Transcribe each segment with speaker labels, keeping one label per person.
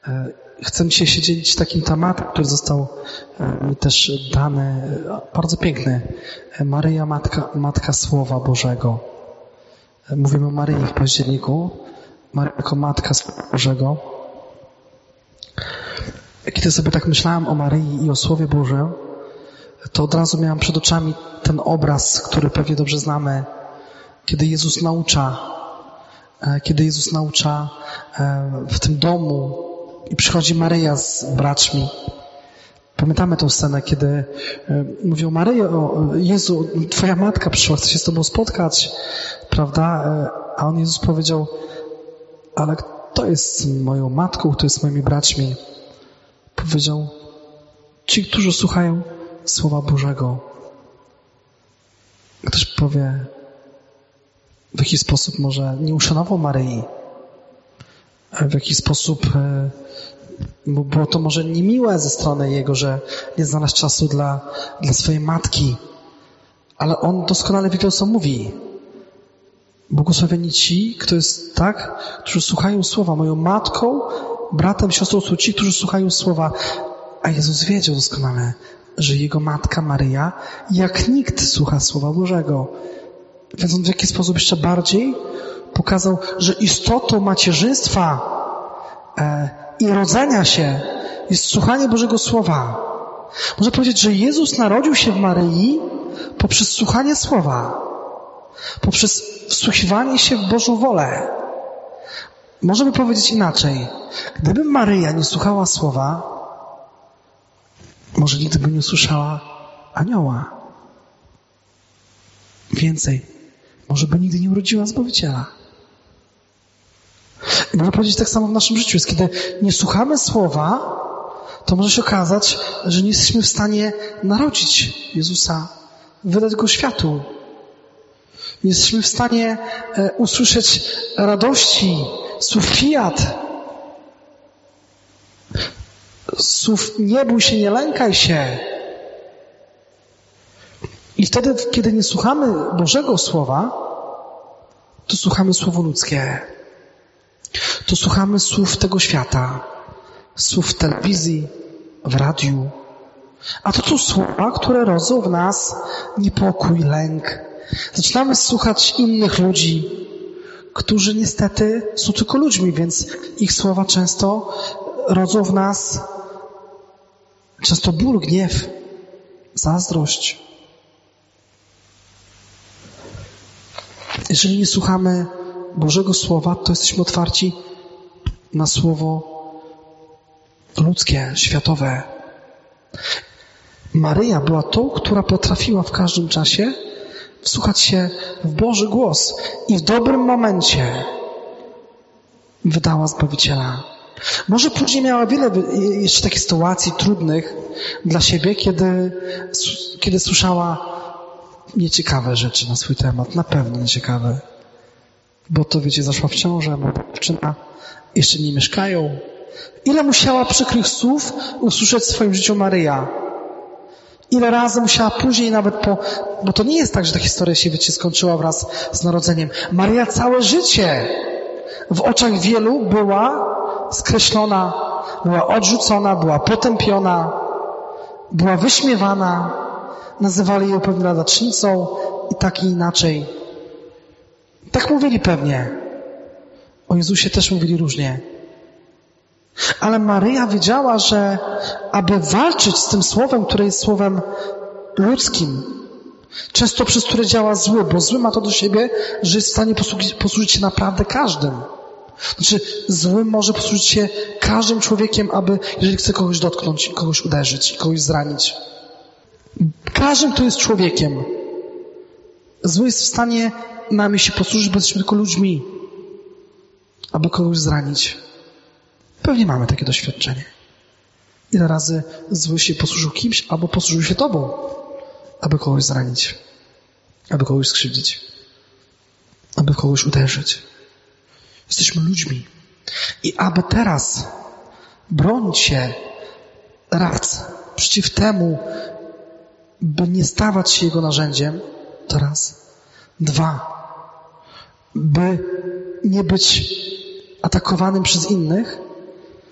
Speaker 1: Chcę dzisiaj się dzielić takim tematem, który został mi też dany, bardzo piękny. Maryja, Matka Słowa Bożego. Mówimy o Maryi w październiku. Maryja jako Matka Słowa Bożego. Kiedy sobie tak myślałem o Maryi i o Słowie Bożym, to od razu miałem przed oczami ten obraz, który pewnie dobrze znamy, kiedy Jezus naucza w tym domu i przychodzi Maryja z braćmi. Pamiętamy tę scenę, kiedy mówią: Maryjo, Jezu, Twoja matka przyszła, chce się z Tobą spotkać, prawda? A on, Jezus, powiedział: ale kto jest moją matką, kto jest moimi braćmi? Powiedział: ci, którzy słuchają Słowa Bożego. Ktoś powie, w jaki sposób może nie uszanował Maryi, w jaki sposób było to może niemiłe ze strony Jego, że nie znalazł czasu dla swojej matki. Ale On doskonale wiedział, co mówi. Błogosławieni ci, którzy słuchają Słowa. Moją matką, bratem, siostrą są ci, którzy słuchają Słowa. A Jezus wiedział doskonale, że Jego matka Maryja jak nikt słucha Słowa Bożego. Więc On w jaki sposób jeszcze bardziej pokazał, że istotą macierzyństwa i rodzenia się jest słuchanie Bożego Słowa. Można powiedzieć, że Jezus narodził się w Maryi poprzez słuchanie Słowa, poprzez wsłuchiwanie się w Bożą wolę. Możemy powiedzieć inaczej. Gdyby Maryja nie słuchała Słowa, może nigdy by nie usłyszała anioła. Więcej, może by nigdy nie urodziła Zbawiciela. I można powiedzieć tak samo w naszym życiu. Jest, kiedy nie słuchamy Słowa, to może się okazać, że nie jesteśmy w stanie narodzić Jezusa, wydać Go światu. Nie jesteśmy w stanie usłyszeć radości, słów fiat, słów nie bój się, nie lękaj się. I wtedy, kiedy nie słuchamy Bożego Słowa, to słuchamy słowo ludzkie. To słuchamy słów tego świata, słów w telewizji, w radiu. A to są słowa, które rodzą w nas niepokój, lęk. Zaczynamy słuchać innych ludzi, którzy niestety są tylko ludźmi, więc ich słowa często rodzą w nas ból, gniew, zazdrość. Jeżeli nie słuchamy Bożego Słowa, to jesteśmy otwarci na słowo ludzkie, światowe. Maryja była tą, która potrafiła w każdym czasie wsłuchać się w Boży głos i w dobrym momencie wydała Zbawiciela. Może później miała wiele jeszcze takich sytuacji trudnych dla siebie, kiedy słyszała nieciekawe rzeczy na swój temat. Na pewno nieciekawe. Bo to, wiecie, zaszła w ciążę, młoda dziewczyna, jeszcze nie mieszkają. Ile musiała przykrych słów usłyszeć w swoim życiu Maryja? Ile razy musiała później nawet bo to nie jest tak, że ta historia się, wiecie, skończyła wraz z narodzeniem. Maryja całe życie w oczach wielu była skreślona, była odrzucona, była potępiona, była wyśmiewana. Nazywali ją pewnie ladacznicą i tak i inaczej. Tak mówili pewnie. O Jezusie też mówili różnie. Ale Maryja wiedziała, że aby walczyć z tym słowem, które jest słowem ludzkim, często przez które działa zły, bo zły ma to do siebie, że jest w stanie posłużyć się naprawdę każdym. Znaczy, zły może posłużyć się każdym człowiekiem, jeżeli chce kogoś dotknąć, kogoś uderzyć, kogoś zranić. Każdym, kto jest człowiekiem. Zły jest w stanie nami się posłużyć, bo jesteśmy tylko ludźmi, aby kogoś zranić. Pewnie mamy takie doświadczenie. Ile razy zły się posłużył kimś, albo posłużył się tobą, aby kogoś zranić, aby kogoś skrzywdzić, aby kogoś uderzyć. Jesteśmy ludźmi. I aby teraz bronić się raz przeciw temu, by nie stawać się jego narzędziem, to raz. 2. By nie być atakowanym przez innych,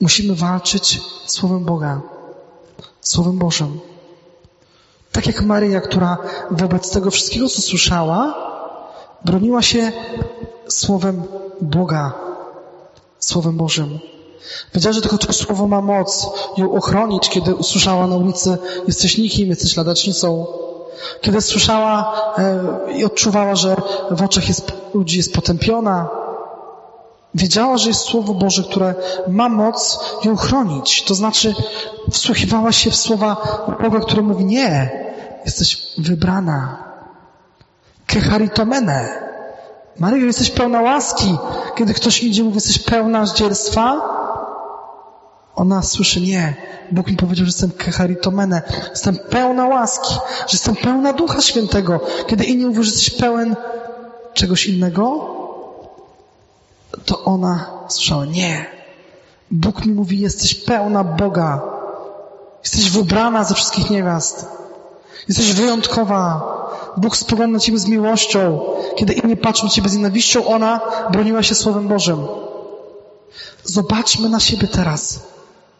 Speaker 1: Musimy walczyć Słowem Boga, Słowem Bożym. Tak jak Maryja, która wobec tego wszystkiego, co słyszała, broniła się Słowem Boga, Słowem Bożym. Wiedziała, że tylko to słowo ma moc ją ochronić, kiedy usłyszała na ulicy: jesteś nikim, jesteś ladacznicą. Kiedy słyszała i odczuwała, że w oczach ludzi jest potępiona. Wiedziała, że jest Słowo Boże, które ma moc ją chronić. To znaczy wsłuchiwała się w słowa Boga, który mówi: nie, jesteś wybrana. Kecharitomene. Maryjo, jesteś pełna łaski. Kiedy ktoś idzie i mówi: jesteś pełna zdzierstwa, ona słyszy: nie. Bóg mi powiedział, że jestem kecharitomene. Jestem pełna łaski, że jestem pełna Ducha Świętego. Kiedy inni mówią, że jesteś pełen czegoś innego, to ona słyszała: nie. Bóg mi mówi: jesteś pełna Boga. Jesteś wybrana ze wszystkich niewiast. Jesteś wyjątkowa. Bóg spogląda na ciebie z miłością. Kiedy inni patrzą na ciebie z nienawiścią, ona broniła się Słowem Bożym. Zobaczmy na siebie teraz.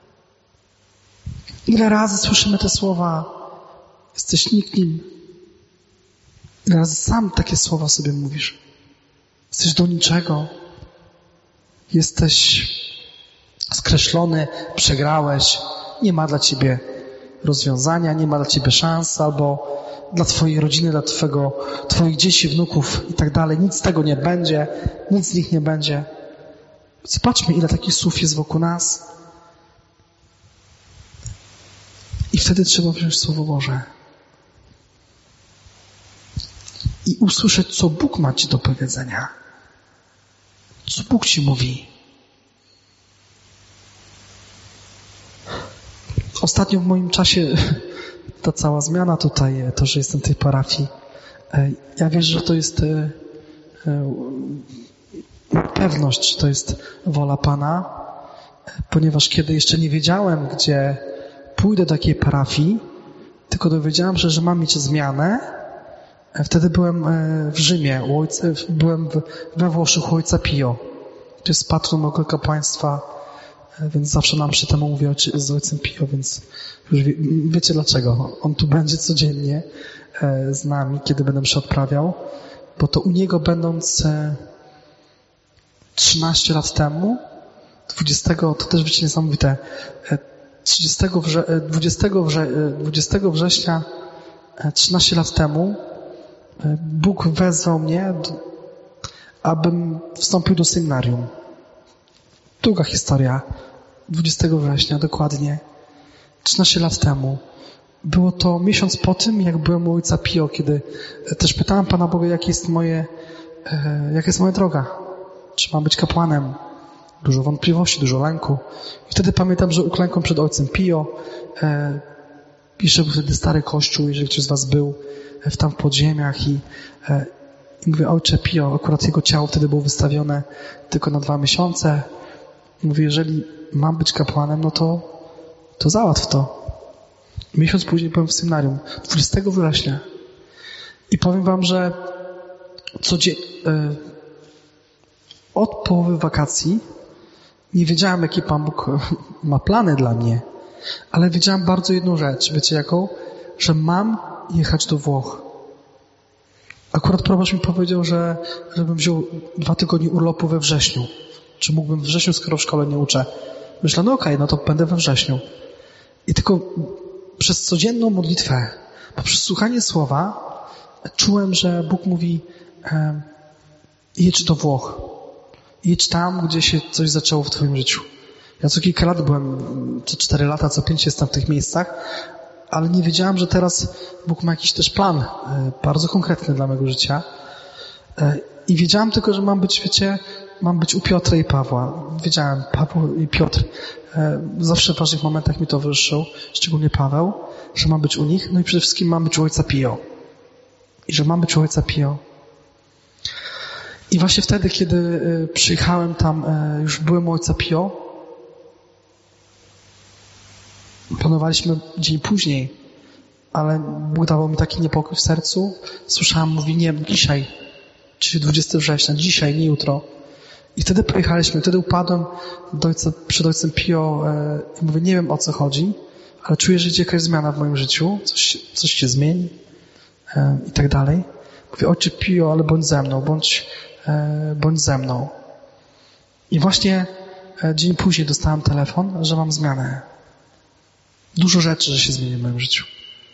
Speaker 1: Ile razy słyszymy te słowa: jesteś nikim. Ile razy sam takie słowa sobie mówisz. Jesteś do niczego. Jesteś skreślony, przegrałeś. Nie ma dla ciebie rozwiązania, nie ma dla ciebie szans, albo dla twojej rodziny, dla twoich dzieci, wnuków i tak dalej. Nic z tego nie będzie, nic z nich nie będzie. Zobaczmy, ile takich słów jest wokół nas. I wtedy trzeba wziąć Słowo Boże i usłyszeć, co Bóg ma ci do powiedzenia. Co Bóg ci mówi. Ostatnio w moim czasie ta cała zmiana tutaj, to, że jestem w tej parafii, ja wierzę, że to jest pewność, że to jest wola Pana, ponieważ kiedy jeszcze nie wiedziałem, gdzie pójdę do takiej parafii, tylko dowiedziałem się, że mam mieć zmianę. Wtedy byłem w Rzymie, byłem we Włoszech u ojca Pio. To jest patron mojego kapłaństwa, więc zawsze nam przy temu mówię z ojcem Pio, więc już wiecie dlaczego. On tu będzie codziennie z nami, kiedy będę mszę odprawiał, bo to u niego będąc 13 lat temu, 20, to też wiecie niesamowite, 20 września 13 lat temu Bóg wezwał mnie, abym wstąpił do seminarium. Długa historia. 20 września, dokładnie. 13 lat temu. Było to miesiąc po tym, jak byłem u ojca Pio, kiedy też pytałem Pana Boga, jaka jest moja droga. Czy mam być kapłanem? Dużo wątpliwości, dużo lęku. I wtedy pamiętam, że uklękłem przed ojcem Pio. Jeszcze był wtedy stary kościół, jeżeli ktoś z was był tam w podziemiach i mówię: ojcze Pio, akurat jego ciało wtedy było wystawione tylko na 2 miesiące. Mówię: jeżeli mam być kapłanem, no to załatw to. Miesiąc później byłem w seminarium, 20 września. I powiem wam, że od połowy wakacji nie wiedziałem, jakie Pan Bóg ma plany dla mnie, ale wiedziałem bardzo jedną rzecz. Wiecie jaką? Że mam jechać do Włoch. Akurat proboszcz mi powiedział, żebym wziął 2 tygodnie urlopu we wrześniu. Czy mógłbym w wrześniu, skoro w szkole nie uczę? Myślę: no okej, no to będę we wrześniu. I tylko przez codzienną modlitwę, poprzez słuchanie słowa, czułem, że Bóg mówi: jedź do Włoch. Jedź tam, gdzie się coś zaczęło w twoim życiu. Ja co kilka lat byłem, co 4 lata, co 5 jestem w tych miejscach, ale nie wiedziałem, że teraz Bóg ma jakiś też plan bardzo konkretny dla mojego życia. I wiedziałem tylko, że mam być u Piotra i Pawła. Wiedziałem, Paweł i Piotr. Zawsze w ważnych momentach mi towarzyszył, szczególnie Paweł, że mam być u nich. No i przede wszystkim mam być u ojca Pio. I że mam być u ojca Pio. I właśnie wtedy, kiedy przyjechałem tam, już byłem u ojca Pio, planowaliśmy dzień później, ale Bóg dawał mi taki niepokój w sercu. Słyszałem, mówi: nie, dzisiaj, czyli 20 września, dzisiaj, nie jutro. I wtedy pojechaliśmy, wtedy upadłem przed ojcem Pio i mówię, nie wiem o co chodzi, ale czuję, że idzie jakaś zmiana w moim życiu, coś się zmieni i tak dalej. Mówię, ojcze Pio, ale bądź ze mną, bądź ze mną. I właśnie dzień później dostałem telefon, że mam zmianę. Dużo rzeczy, że się zmieni w moim życiu.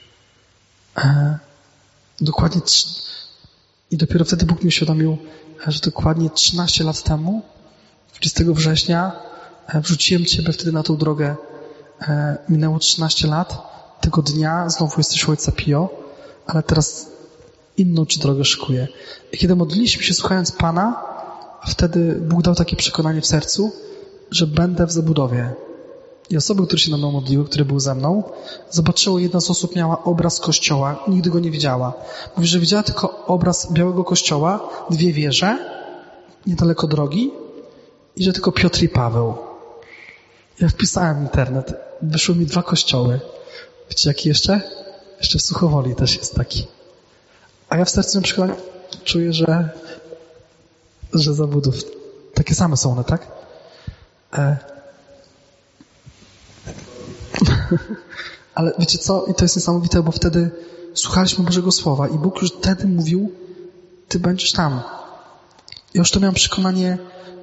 Speaker 1: Dokładnie i dopiero wtedy Bóg mi uświadomił, że dokładnie 13 lat temu, 20 września, wrzuciłem Ciebie wtedy na tą drogę. Minęło 13 lat. Tego dnia znowu jesteś u ojca Pio, ale teraz inną Ci drogę szykuję. I kiedy modliliśmy się słuchając Pana, wtedy Bóg dał takie przekonanie w sercu, że będę w zabudowie. I osoby, które się na mną modliły, które były ze mną, zobaczyło, jedna z osób miała obraz kościoła, nigdy go nie widziała. Mówi, że widziała tylko obraz białego kościoła, 2 wieże, niedaleko drogi i że tylko Piotr i Paweł. Ja wpisałem w internet, wyszły mi 2 kościoły. Wiecie, jaki jeszcze? Jeszcze w Suchowoli też jest taki. A ja w sercu przekonanie czuję, że zabudów takie same są one, tak? Ale wiecie co? I to jest niesamowite, bo wtedy słuchaliśmy Bożego Słowa i Bóg już wtedy mówił, Ty będziesz tam. Ja już to miałem przekonanie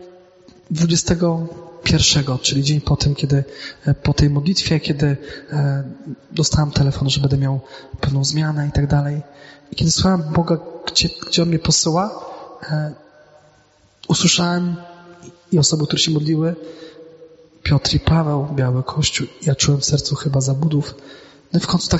Speaker 1: 21, czyli dzień po tym, kiedy po tej modlitwie, kiedy dostałem telefon, że będę miał pewną zmianę i tak dalej. I kiedy słuchałem Boga, gdzie On mnie posyła, usłyszałem i osoby, które się modliły, Piotr i Paweł, biały kościół. Ja czułem w sercu chyba zabudów. No i w końcu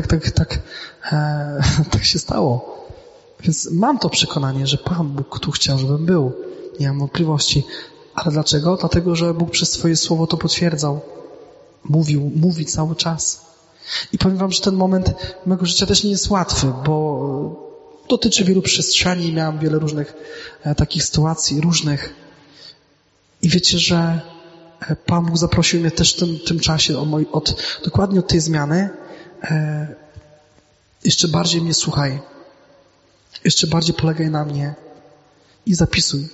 Speaker 1: tak się stało. Więc mam to przekonanie, że Pan Bóg tu chciał, żebym był. Nie mam wątpliwości. Ale dlaczego? Dlatego, że Bóg przez swoje słowo to potwierdzał. Mówi cały czas. I powiem wam, że ten moment mojego życia też nie jest łatwy, bo dotyczy wielu przestrzeni. Miałem wiele różnych takich sytuacji, różnych. I wiecie, że Pan Bóg zaprosił mnie też w tym czasie dokładnie od tej zmiany. Jeszcze bardziej mnie słuchaj. Jeszcze bardziej polegaj na mnie i zapisuj.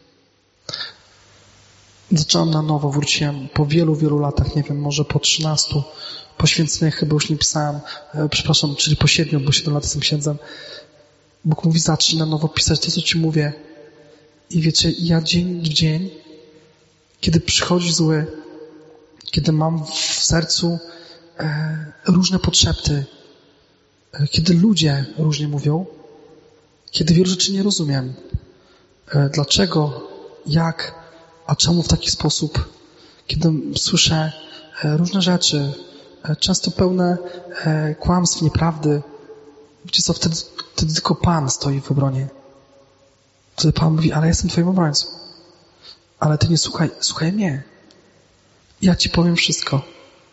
Speaker 1: Zacząłem na nowo, wróciłem po wielu latach, nie wiem, może po 13 poświęceniach chyba już nie pisałem, czyli po 7, bo 7 lat jestem księdzem. Bóg mówi, zacznij na nowo pisać to, co Ci mówię. I wiecie, ja dzień w dzień, kiedy przychodzi zły, kiedy mam w sercu różne podszepty, kiedy ludzie różnie mówią, kiedy wielu rzeczy nie rozumiem. Dlaczego, jak, a czemu w taki sposób? Kiedy słyszę różne rzeczy, często pełne kłamstw, nieprawdy, wiecie co, wtedy tylko Pan stoi w obronie. Wtedy Pan mówi, ale ja jestem Twoim obrońcą. Ale Ty nie słuchaj mnie. Ja Ci powiem wszystko.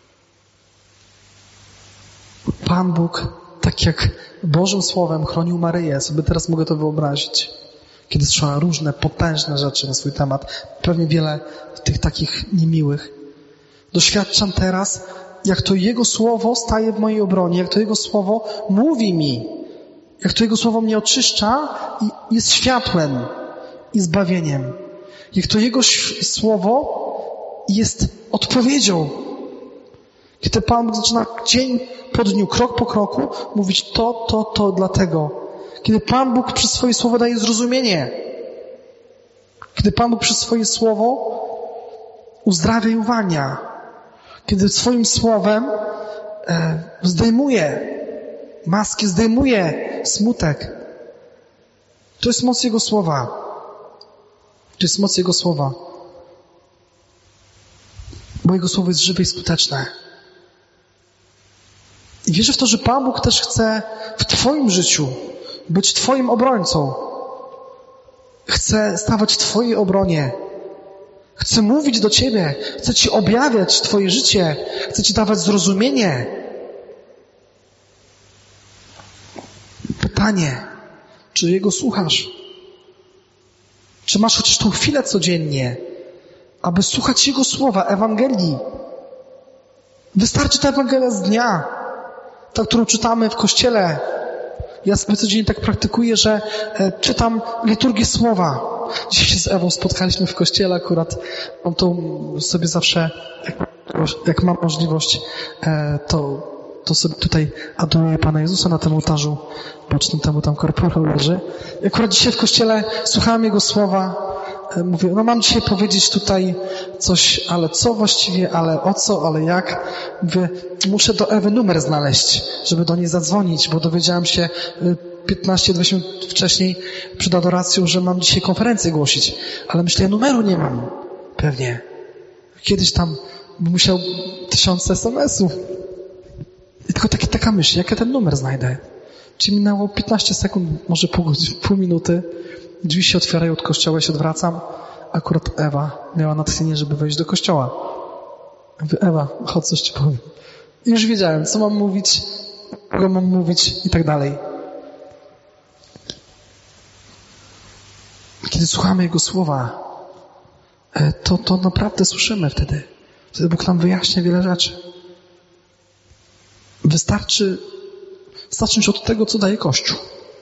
Speaker 1: Pan Bóg, tak jak Bożym Słowem chronił Maryję, sobie teraz mogę to wyobrazić, kiedy słyszała różne potężne rzeczy na swój temat, pewnie wiele tych takich niemiłych. Doświadczam teraz, jak to Jego Słowo staje w mojej obronie, jak to Jego Słowo mówi mi, jak to Jego Słowo mnie oczyszcza i jest światłem i zbawieniem. Jak to Jego Słowo jest odpowiedzią. Kiedy Pan Bóg zaczyna dzień po dniu, krok po kroku mówić to dlatego. Kiedy Pan Bóg przez swoje słowo daje zrozumienie. Kiedy Pan Bóg przez swoje słowo uzdrawia i uwalnia. Kiedy swoim słowem zdejmuje maski, zdejmuje smutek. To jest moc Jego słowa. To jest moc Jego słowa. Bo Jego słowo jest żywe i skuteczne. I wierzę w to, że Pan Bóg też chce w Twoim życiu być Twoim obrońcą. Chce stawać w Twojej obronie. Chce mówić do Ciebie. Chce Ci objawiać Twoje życie. Chce Ci dawać zrozumienie. Pytanie, czy Jego słuchasz? Czy masz chociaż tą chwilę codziennie, aby słuchać Jego słowa, Ewangelii? Wystarczy ta Ewangelia z dnia, ta, którą czytamy w kościele. Ja sobie codziennie tak praktykuję, że czytam liturgię słowa. Dzisiaj się z Ewą spotkaliśmy w kościele akurat. Mam to sobie zawsze, jak mam możliwość, to sobie tutaj adoruję Pana Jezusa na tym ołtarzu bocznym, tam korporał leży. I akurat dzisiaj w kościele słuchałem Jego słowa. Mówię, mam dzisiaj powiedzieć tutaj coś, ale co właściwie, ale o co, ale jak. Mówię, muszę do Ewy numer znaleźć, żeby do niej zadzwonić, bo dowiedziałem się 15-20 minut wcześniej przed adoracją, że mam dzisiaj konferencję głosić. Ale myślę, ja numeru nie mam. Pewnie. Kiedyś tam bym musiał 1000 SMS-ów. I tylko taka myśl, jak ja ten numer znajdę? Czyli minęło 15 sekund, może pół minuty. Drzwi się otwierają od kościoła, ja się odwracam. Akurat Ewa miała natchnienie, żeby wejść do kościoła. Ja mówię, Ewa, chodź, coś ci powiem. I już wiedziałem, co mam mówić, kogo mam mówić i tak dalej. Kiedy słuchamy Jego słowa, to naprawdę słyszymy wtedy. Wtedy Bóg nam wyjaśnia wiele rzeczy. Wystarczy zacząć od tego, co daje Kościół.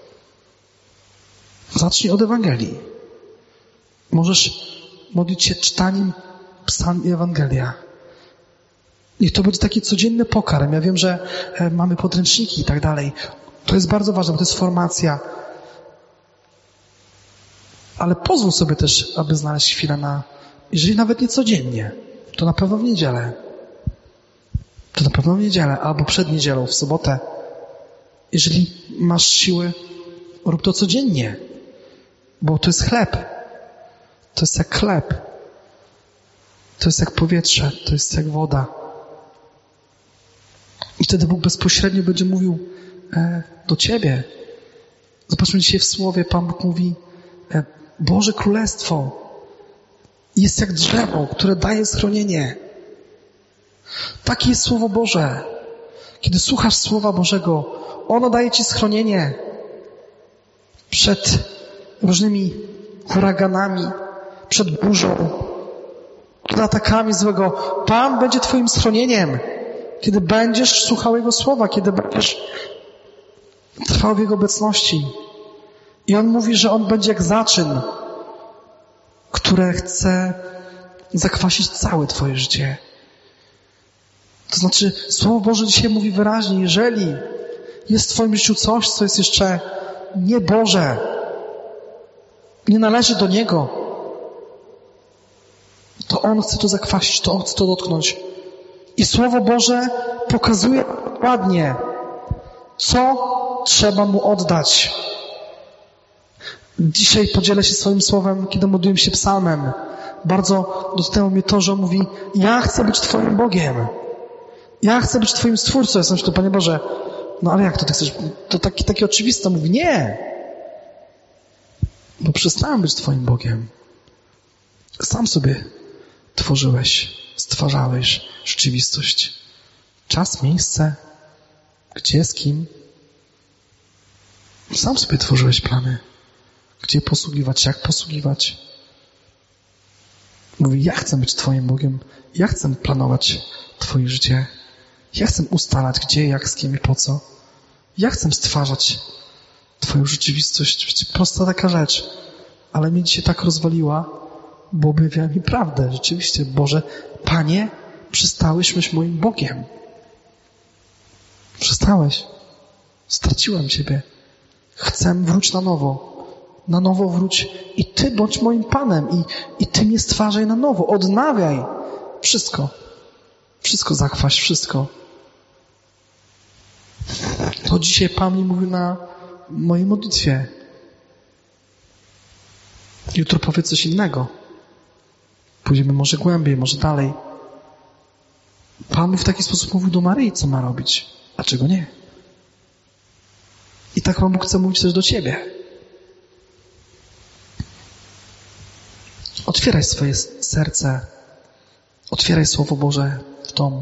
Speaker 1: Zacznij od Ewangelii. Możesz modlić się czytaniem psalm i Ewangelia. Niech to będzie taki codzienny pokarm. Ja wiem, że mamy podręczniki i tak dalej. To jest bardzo ważne, bo to jest formacja. Ale pozwól sobie też, aby znaleźć chwilę jeżeli nawet nie codziennie, to na pewno w niedzielę. Albo przed niedzielą, w sobotę. Jeżeli masz siły, rób to codziennie. Bo to jest chleb. To jest jak chleb. To jest jak powietrze. To jest jak woda. I wtedy Bóg bezpośrednio będzie mówił do ciebie. Zobaczmy dzisiaj w Słowie, Pan Bóg mówi, Boże Królestwo jest jak drzewo, które daje schronienie. Takie jest Słowo Boże. Kiedy słuchasz Słowa Bożego, ono daje ci schronienie przed różnymi huraganami, przed burzą, przed atakami złego. Pan będzie twoim schronieniem, kiedy będziesz słuchał Jego słowa, kiedy będziesz trwał w Jego obecności. I On mówi, że On będzie jak zaczyn, które chce zakwasić całe twoje życie. To znaczy, Słowo Boże dzisiaj mówi wyraźnie, jeżeli jest w twoim życiu coś, co jest jeszcze nieboże, nie należy do Niego, to On chce to zakwasić, to On chce to dotknąć. I Słowo Boże pokazuje dokładnie, co trzeba Mu oddać. Dzisiaj podzielę się swoim słowem, kiedy modliłem się psalmem. Bardzo dotknęło mnie to, że On mówi, ja chcę być Twoim Bogiem. Ja chcę być Twoim Stwórcą. Ja myślę, to Panie Boże, no ale jak to Ty chcesz? To takie oczywiste. Mówi, nie. Bo przestałem być Twoim Bogiem. Sam sobie tworzyłeś, stwarzałeś rzeczywistość. Czas, miejsce, gdzie, z kim. Sam sobie tworzyłeś plany. Gdzie posługiwać, jak posługiwać. Mówi, ja chcę być Twoim Bogiem. Ja chcę planować Twoje życie. Ja chcę ustalać, gdzie, jak, z kim i po co. Ja chcę stwarzać Twoją rzeczywistość. Wiecie, prosta taka rzecz. Ale mnie dzisiaj tak rozwaliła, bo objawiała mi prawdę. Rzeczywiście, Boże, Panie, przestałeś być moim Bogiem. Przestałeś. Straciłem Ciebie. Chcę wróć na nowo. Na nowo wróć i Ty bądź moim Panem i Ty mnie stwarzaj na nowo. Odnawiaj. Wszystko. Wszystko zachwaś, wszystko. To dzisiaj Pan mi mówił na mojej modlitwie. Jutro powie coś innego. Pójdziemy może głębiej, może dalej. Pan mi w taki sposób mówił do Maryi, co ma robić. Dlaczego nie? I tak Pan Bóg chce mówić też do Ciebie. Otwieraj swoje serce. Otwieraj Słowo Boże w domu.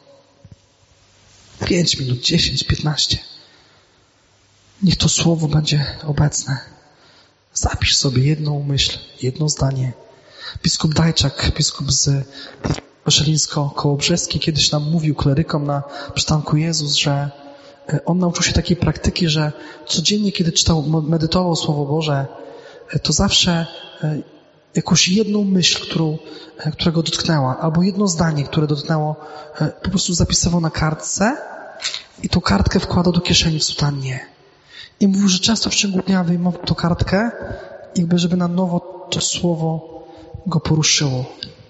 Speaker 1: 5 minut, 10, 15. Niech to Słowo będzie obecne. Zapisz sobie jedną myśl, jedno zdanie. Biskup Dajczak, biskup z Szelińsko-Kołobrzeski kiedyś nam mówił klerykom na przystanku Jezus, że on nauczył się takiej praktyki, że codziennie, kiedy czytał, medytował Słowo Boże, to zawsze jakąś jedną myśl, która go dotknęła, albo jedno zdanie, które dotknęło, po prostu zapisywał na kartce i tą kartkę wkładał do kieszeni w sutannie. I mówił, że często w ciągu dnia wyjmował tą kartkę, jakby żeby na nowo to słowo go poruszyło.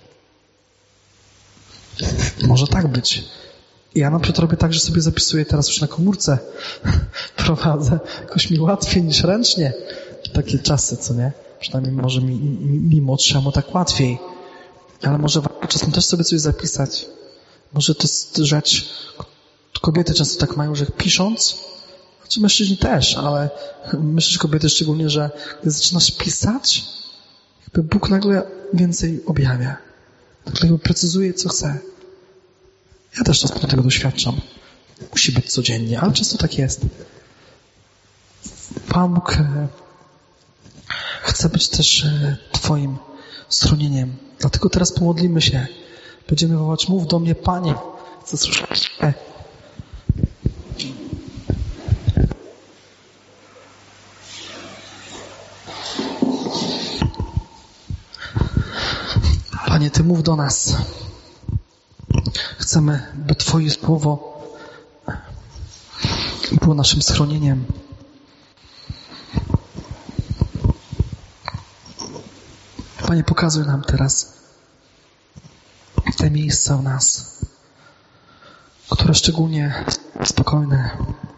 Speaker 1: Może tak być. Ja na przykład robię tak, że sobie zapisuję teraz już na komórce. Prowadzę. Jakoś mi łatwiej niż ręcznie. Takie czasy, co nie? Przynajmniej może mi młodszemu tak łatwiej. Ale może czasem też sobie coś zapisać. Może to jest rzecz, kobiety często tak mają, że pisząc, znaczy mężczyźni też, ale myślę, że kobiety szczególnie, że gdy zaczynasz pisać, jakby Bóg nagle więcej objawia. Nagle jakby precyzuje, co chce. Ja też czasem tego doświadczam. Musi być codziennie, ale często tak jest. Pan Bóg chce być też Twoim schronieniem. Dlatego teraz pomodlimy się. Będziemy wołać, mów do mnie, Panie. Chcę słyszeć. Panie, Ty mów do nas. Chcemy, by Twoje słowo było naszym schronieniem. Panie, pokazuj nam teraz te miejsca w nas, które szczególnie spokojne.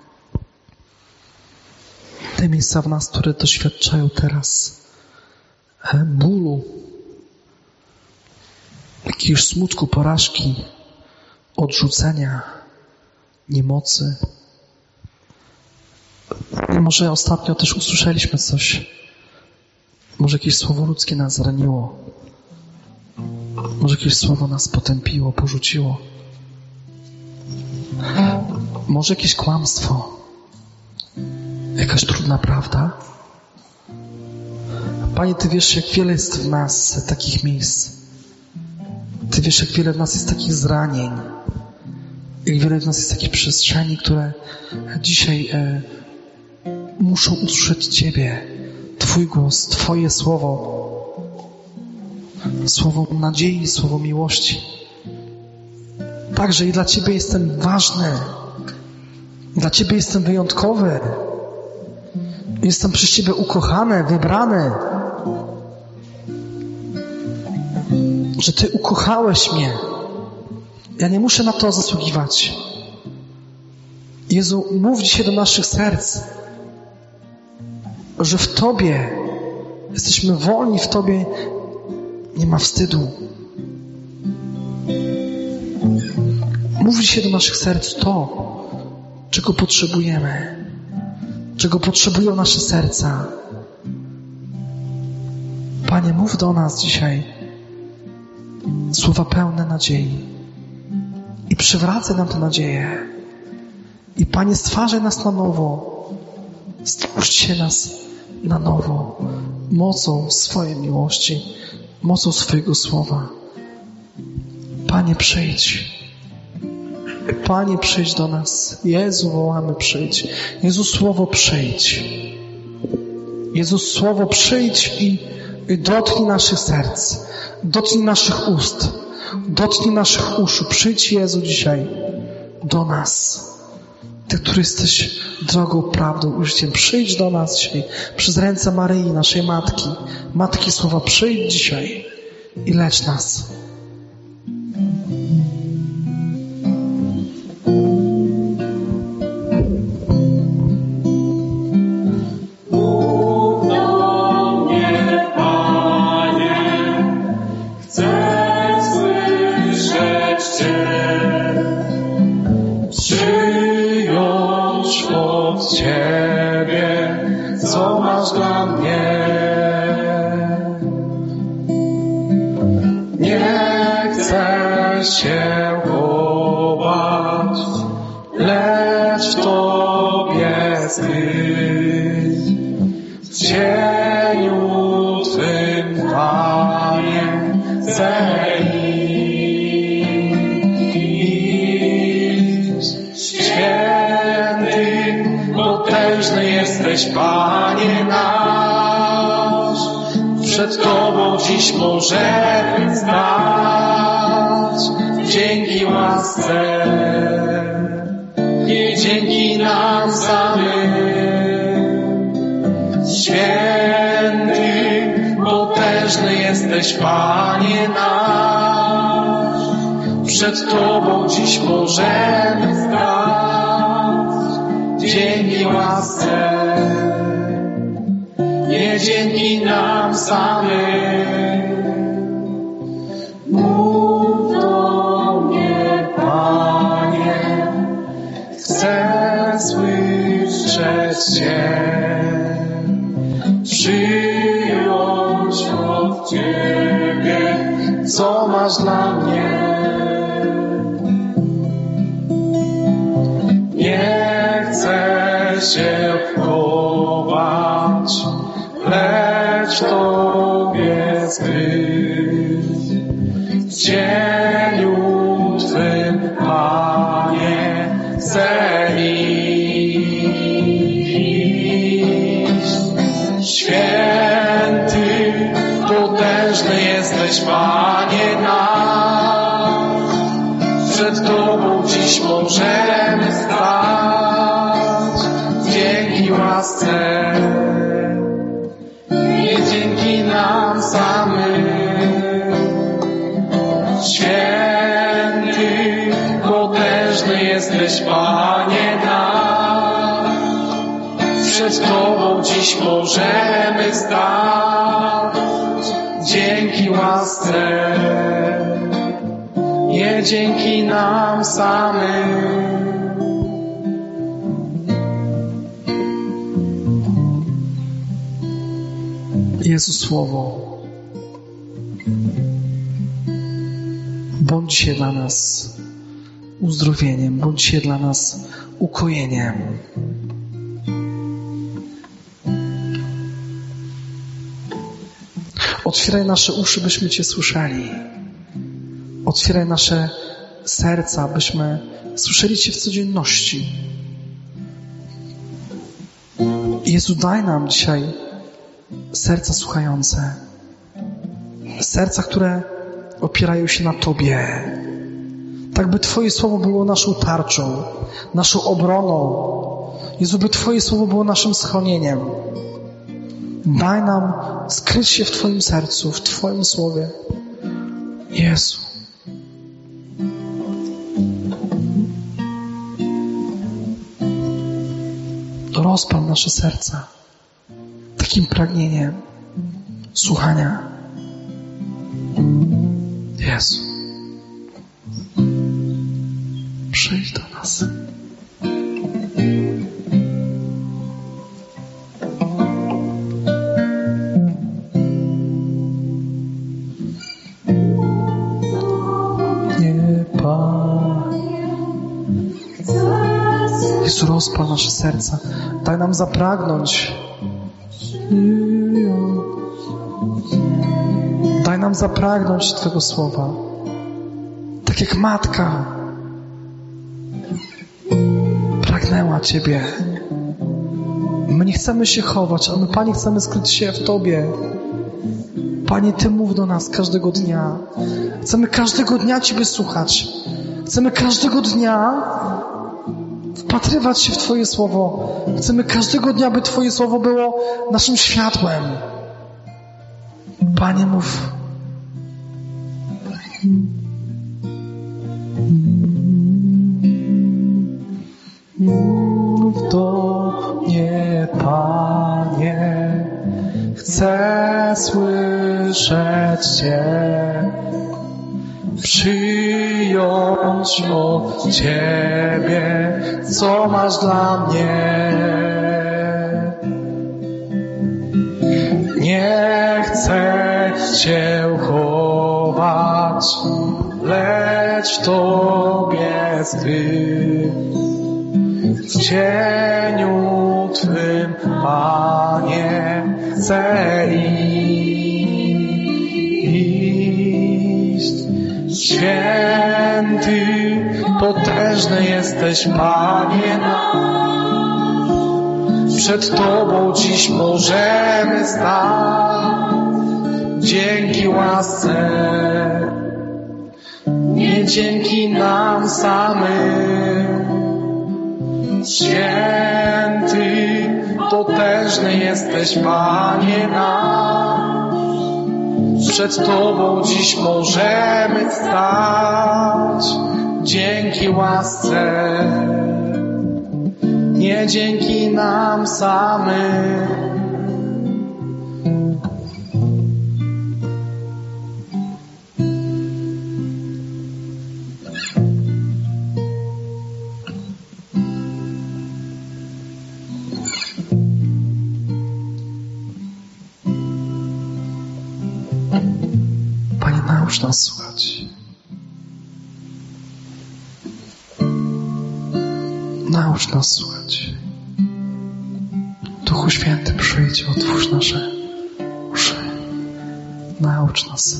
Speaker 1: Te miejsca w nas, które doświadczają teraz bólu, jakiegoś smutku, porażki, odrzucenia, niemocy. I może ostatnio też usłyszeliśmy coś. Może jakieś słowo ludzkie nas zraniło. Może jakieś słowo nas potępiło, porzuciło. Może jakieś kłamstwo. Jakaś trudna prawda. Panie, Ty wiesz, jak wiele jest w nas takich miejsc. Ty wiesz, jak wiele w nas jest takich zranień. Jak wiele w nas jest takich przestrzeni, które dzisiaj muszą usłyszeć Ciebie. Twój głos, Twoje słowo. Słowo nadziei, słowo miłości. Także i dla Ciebie jestem ważny. Dla Ciebie jestem wyjątkowy. Jestem przez Ciebie ukochany, wybrany. Że Ty ukochałeś mnie. Ja nie muszę na to zasługiwać. Jezu, mów dzisiaj do naszych serc, że w Tobie jesteśmy wolni, w Tobie nie ma wstydu. Mów dzisiaj do naszych serc to, czego potrzebujemy, czego potrzebują nasze serca. Panie, mów do nas dzisiaj słowa pełne nadziei i przywracaj nam tę nadzieję. I Panie, stwarzaj nas na nowo. Stwórzcie nas na nowo mocą swojej miłości, mocą swojego słowa. Panie, przyjdź. Panie, przyjdź do nas. Jezu, wołamy, przyjdź. Jezu, słowo, przyjdź. Jezu, słowo, przyjdź i dotknij naszych serc. Dotknij naszych ust. Dotknij naszych uszu. Przyjdź, Jezu, dzisiaj do nas. Ty, który jesteś drogą, prawdą i życiem. Przyjdź do nas dzisiaj przez ręce Maryi, naszej Matki. Matki Słowa, przyjdź dzisiaj i lecz nas.
Speaker 2: Panie nasz, łasce, nie dzięki nam samym. Święty, potężny jesteś, Panie nasz. Przed Tobą dziś możemy stać. Dzięki łasce, nie dzięki nam samym. Mów do mnie, Panie, chcę słyszeć Cię, przyjąć od Ciebie, co masz dla mnie. Nie chcę się chować, lecz Tobie skryć. W cieniu Twym, Panie, chcę iść. Święty, potężny jesteś, Panie nasz. Przed Tobą dziś możemy stać. Dzięki łasce, nie dzięki nam samym. Święty, potężny jesteś, Panie nasz. Przed Tobą dziś możemy stać. Dzięki łasce, nie dzięki nam samym.
Speaker 1: Jezu, Słowo, bądź dzisiaj dla nas uzdrowieniem, bądź dzisiaj dla nas ukojeniem. Otwieraj nasze uszy, byśmy Cię słyszeli. Otwieraj nasze serca, byśmy słyszeli Cię w codzienności. Jezu, daj nam dzisiaj serca słuchające. Serca, które opierają się na Tobie. Tak by Twoje słowo było naszą tarczą, naszą obroną. Jezu, by Twoje słowo było naszym schronieniem. Daj nam skryć się w Twoim sercu, w Twoim słowie. Jezu. Rozpal nasze serca takim pragnieniem słuchania. Jezu, przyjdź do nas. Jezu, rozpal nasze serca. Daj nam zapragnąć. Daj nam zapragnąć Twego słowa. Tak jak matka pragnęła Ciebie. My nie chcemy się chować, a my, Panie, chcemy skryć się w Tobie. Panie, Ty mów do nas każdego dnia. Chcemy każdego dnia Ciebie słuchać. Chcemy każdego dnia wpatrywać się w Twoje słowo. Chcemy każdego dnia, by Twoje słowo było naszym światłem. Panie, mów. Mów do mnie, Panie. Chcę słyszeć Cię. Przyjąć od Ciebie, co masz dla mnie. Nie chcę się chować, lecz Tobie skryć. W cieniu Twym, Panie, chcę iść. Święty, potężny jesteś, Panie nasz. Przed Tobą dziś możemy stać. Dzięki łasce,
Speaker 2: nie dzięki nam samym. Święty, potężny jesteś, Panie nasz. Przed Tobą dziś możemy stać, dzięki łasce, nie dzięki nam samym.
Speaker 1: Panie, naucz nas słuchać. Naucz nas słuchać. Duchu Święty, przyjdź, otwórz nasze uszy. Naucz nas.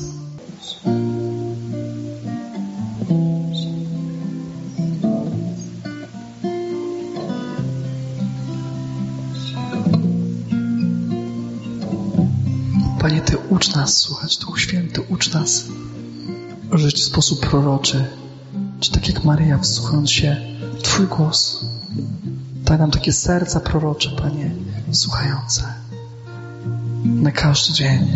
Speaker 1: Panie, Ty ucz nas słuchać. Duchu Święty, ucz nas żyć w sposób proroczy. Czy tak jak Maryja, wsłuchując się w Twój głos. Daj nam takie serca prorocze, Panie, słuchające na każdy dzień.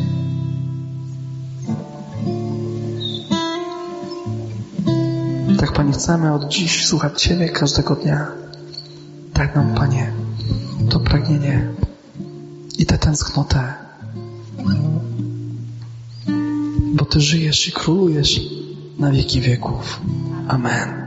Speaker 1: Tak, Panie, chcemy od dziś słuchać Ciebie każdego dnia. Daj nam, Panie, to pragnienie i tę tęsknotę, bo Ty żyjesz i królujesz na wieki wieków. Amen.